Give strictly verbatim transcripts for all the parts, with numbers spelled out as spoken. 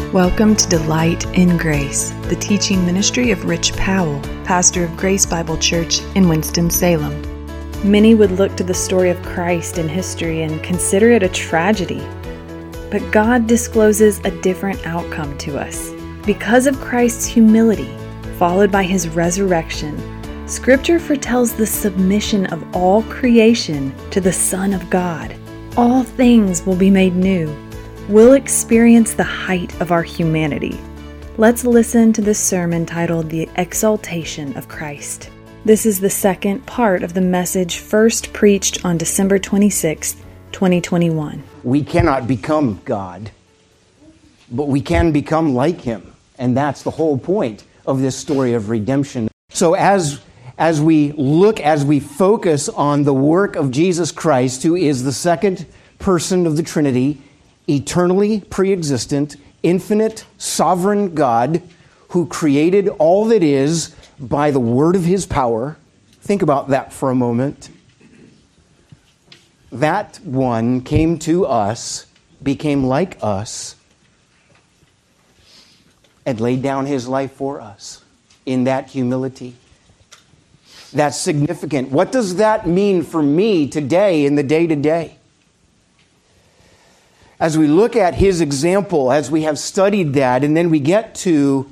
Welcome to Delight in Grace, the teaching ministry of Rich Powell, pastor of Grace Bible Church in Winston-Salem. Many would look to the story of Christ in history and consider it a tragedy. But God discloses a different outcome to us. Because of Christ's humility, followed by his resurrection, Scripture foretells the submission of all creation to the Son of God. All things will be made new. We'll experience the height of our humanity. Let's listen to this sermon titled The Exaltation of Christ. This is the second part of the message first preached on December twenty-sixth, twenty twenty-one. We cannot become God, but we can become like Him. And that's the whole point of this story of redemption. So as, as we look, as we focus on the work of Jesus Christ, who is the second person of the Trinity, eternally pre-existent, infinite, sovereign God who created all that is by the word of His power. Think about that for a moment. That one came to us, became like us, and laid down His life for us in that humility. That's significant. What does that mean for me today in the day-to-day? As we look at His example, as we have studied that, and then we get to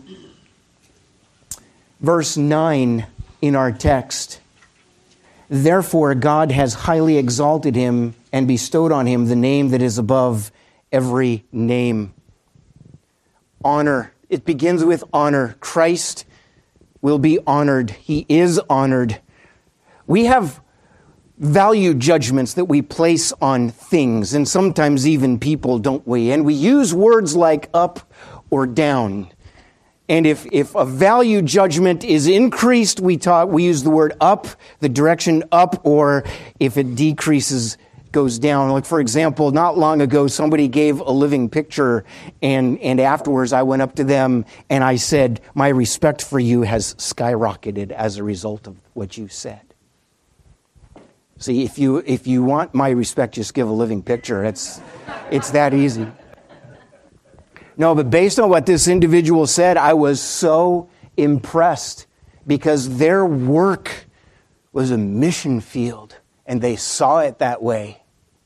verse nine in our text. Therefore, God has highly exalted Him and bestowed on Him the name that is above every name. Honor. It begins with honor. Christ will be honored. He is honored. We have value judgments that we place on things, and sometimes even people, don't we? And we use words like up or down. And if, if a value judgment is increased, we talk, we use the word up, the direction up, or if it decreases, goes down. Like, for example, not long ago, somebody gave a living picture, and, and afterwards I went up to them and I said, my respect for you has skyrocketed as a result of what you said. See, if you if you want my respect, just give a living picture. It's it's that easy. No, but based on what this individual said, I was so impressed because their work was a mission field and they saw it that way.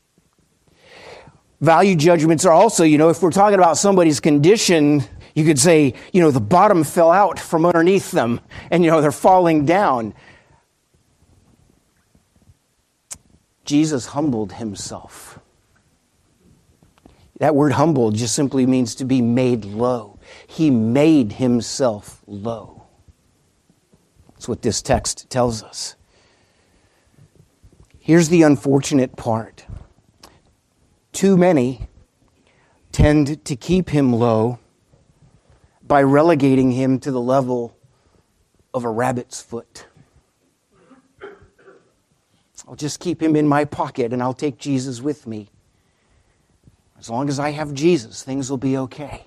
Value judgments are also, you know, if we're talking about somebody's condition, you could say, you know, the bottom fell out from underneath them and, you know, they're falling down. Jesus humbled Himself. That word humbled just simply means to be made low. He made Himself low. That's what this text tells us. Here's the unfortunate part. Too many tend to keep Him low by relegating Him to the level of a rabbit's foot. I'll just keep Him in my pocket and I'll take Jesus with me. As long as I have Jesus, things will be okay.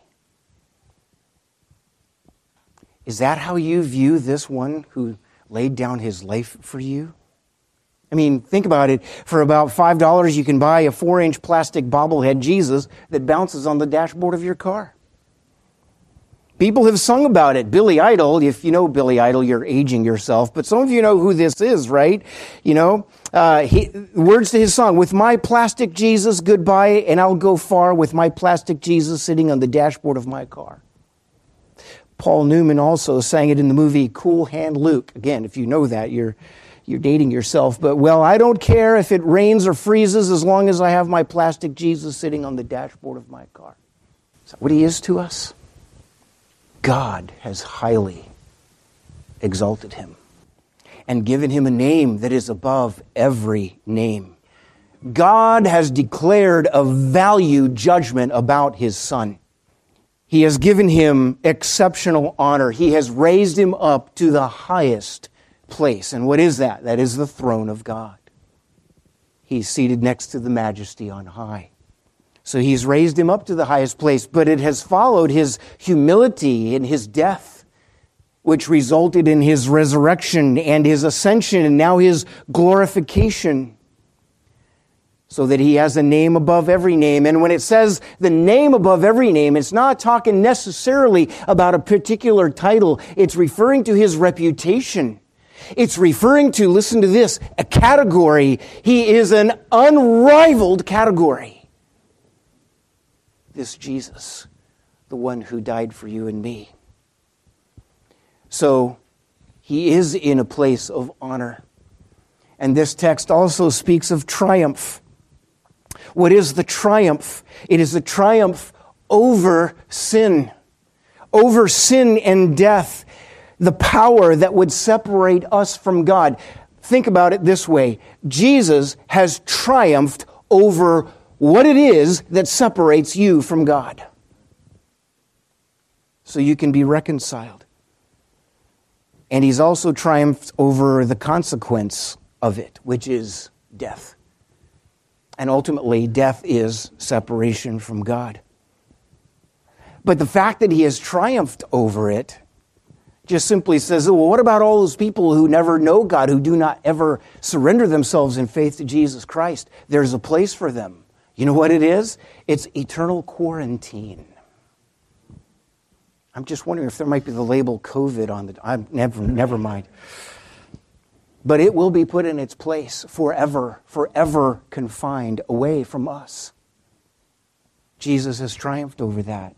Is that how you view this one who laid down His life for you? I mean, think about it. For about five dollars, you can buy a four-inch plastic bobblehead Jesus that bounces on the dashboard of your car. People have sung about it. Billy Idol, if you know Billy Idol, you're aging yourself. But some of you know who this is, right? You know, uh, he, words to his song, with my plastic Jesus, goodbye, and I'll go far with my plastic Jesus sitting on the dashboard of my car. Paul Newman also sang it in the movie Cool Hand Luke. Again, if you know that, you're you're dating yourself. But, well, I don't care if it rains or freezes as long as I have my plastic Jesus sitting on the dashboard of my car. Is that what He is to us? God has highly exalted Him and given Him a name that is above every name. God has declared a value judgment about His Son. He has given Him exceptional honor. He has raised Him up to the highest place. And what is that? That is the throne of God. He's seated next to the Majesty on high. So He's raised Him up to the highest place, but it has followed His humility and His death, which resulted in His resurrection and His ascension and now His glorification. so that he has a name above every name. And when it says the name above every name, it's not talking necessarily about a particular title. It's referring to his reputation. It's referring to, listen to this, a category. He is an unrivaled category. This Jesus, the one who died for you and me. So, he is in a place of honor. And this text also speaks of triumph. What is the triumph? It is a triumph over sin, over sin and death, the power that would separate us from God. Think about it this way. Jesus has triumphed over what it is that separates you from God. So you can be reconciled. And he's also triumphed over the consequence of it, which is death. And ultimately, death is separation from God. But the fact that he has triumphed over it just simply says, well, what about all those people who never know God, who do not ever surrender themselves in faith to Jesus Christ? There's a place for them. You know what it is? It's eternal quarantine. I'm just wondering if there might be the label COVID on the... I'm never, never mind. But it will be put in its place forever, forever confined away from us. Jesus has triumphed over that.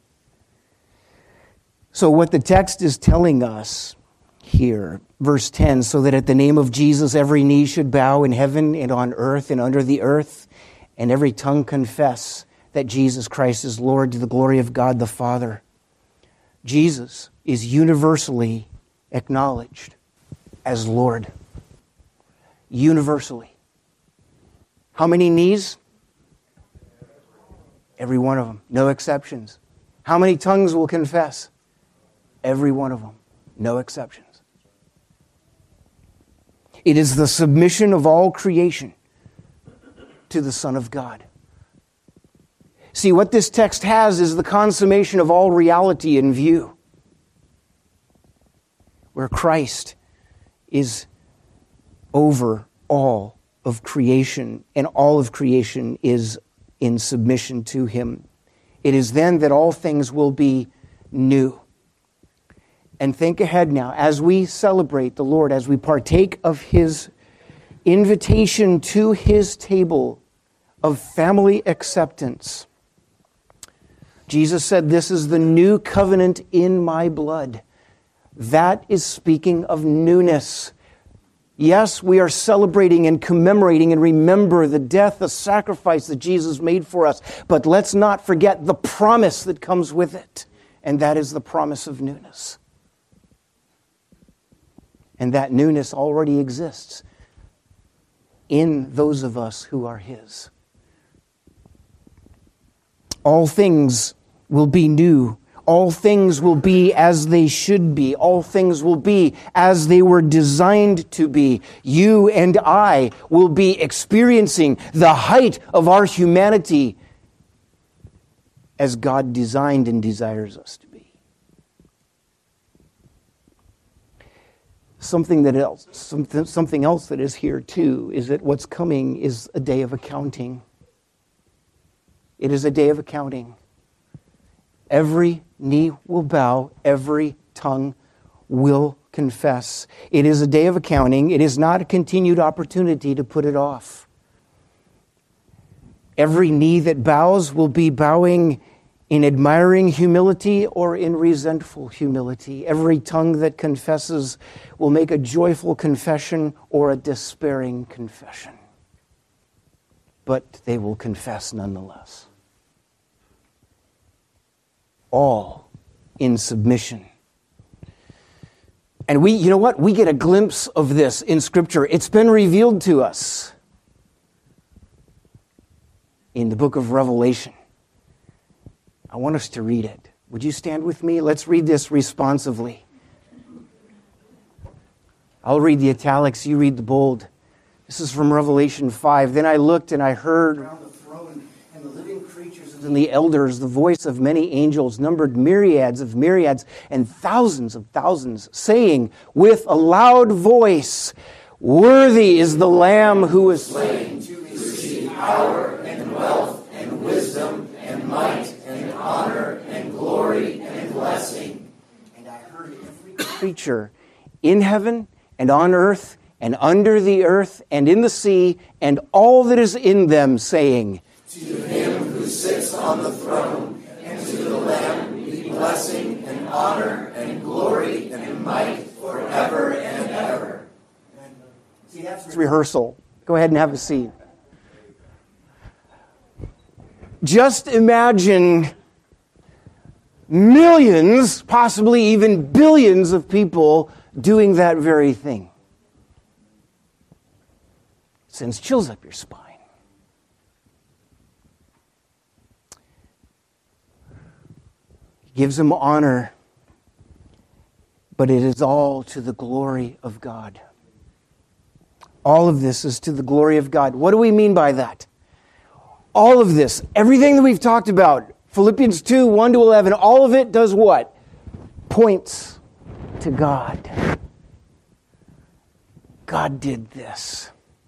So what the text is telling us here, verse ten, so that at the name of Jesus every knee should bow in heaven and on earth and under the earth, and every tongue confess that Jesus Christ is Lord, to the glory of God the Father. Jesus is universally acknowledged as Lord. Universally. How many knees? Every one of them. No exceptions. How many tongues will confess? Every one of them. No exceptions. It is the submission of all creation to the Son of God. See, what this text has is the consummation of all reality in view, where Christ is over all of creation, and all of creation is in submission to him. It is then that all things will be new. And think ahead now, as we celebrate the Lord, as we partake of his invitation to his table of family acceptance. Jesus said, "This is the new covenant in my blood." That is speaking of newness. Yes, we are celebrating and commemorating and remember the death, the sacrifice that Jesus made for us. But let's not forget the promise that comes with it. And that is the promise of newness. And that newness already exists in those of us who are his. All things will be new. All things will be as they should be. All things will be as they were designed to be. You and I will be experiencing the height of our humanity as God designed and desires us to be. Something that else, something, something else that is here too is that what's coming is a day of accounting. It is a day of accounting. Every knee will bow, every tongue will confess. It is a day of accounting. It is not a continued opportunity to put it off. Every knee that bows will be bowing in admiring humility or in resentful humility. Every tongue that confesses will make a joyful confession or a despairing confession. But they will confess nonetheless. All in submission. And we, you know what? We get a glimpse of this in Scripture. It's been revealed to us in the book of Revelation. I want us to read it. Would you stand with me? Let's read this responsively. I'll read the italics, you read the bold. This is from Revelation five. Then I looked and I heard around the throne and the living creatures and the elders the voice of many angels, numbered myriads of myriads and thousands of thousands, saying with a loud voice, "Worthy is the Lamb who was slain to receive power and wealth and wisdom and might and honor and glory and blessing. And I heard every creature in heaven and on earth and under the earth and in the sea and all that is in them saying, To him who sits on the throne and to the Lamb be blessing and honor and glory and might forever and ever. See, that's rehearsal. Go ahead and have a seat. Just imagine millions, possibly even billions of people doing that very thing. It sends chills up your spine. He gives them honor, but it is all to the glory of God. All of this is to the glory of God. What do we mean by that? All of this, everything that we've talked about, Philippians two, one to eleven, all of it does what? Points to God. God did this.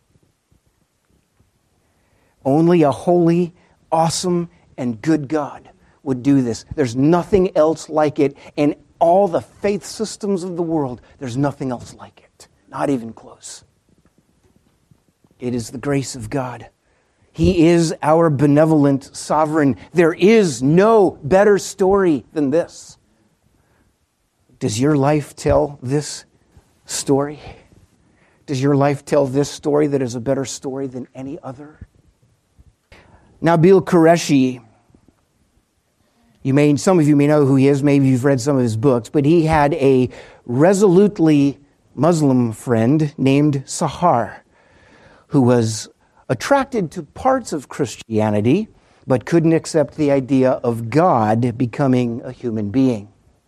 Only a holy, awesome, and good God would do this. There's nothing else like it. In all the faith systems of the world, there's nothing else like it. Not even close. It is the grace of God. He is our benevolent sovereign. There is no better story than this. Does your life tell this story? Does your life tell this story that is a better story than any other? Nabil Qureshi, you may, some of you may know who he is, maybe you've read some of his books, but he had a resolutely Muslim friend named Sahar, who was attracted to parts of Christianity, but couldn't accept the idea of God becoming a human being.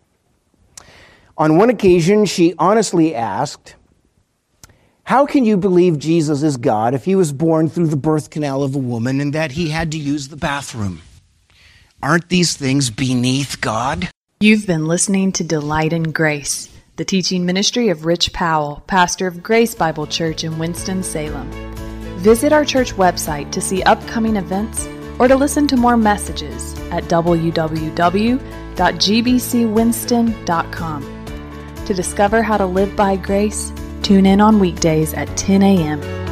On one occasion, she honestly asked, how can you believe Jesus is God if he was born through the birth canal of a woman and that he had to use the bathroom? Aren't these things beneath God? You've been listening to Delight in Grace, the teaching ministry of Rich Powell, pastor of Grace Bible Church in Winston-Salem. Visit our church website to see upcoming events or to listen to more messages at w w w dot g b c winston dot com. To discover how to live by grace, tune in on weekdays at ten a.m.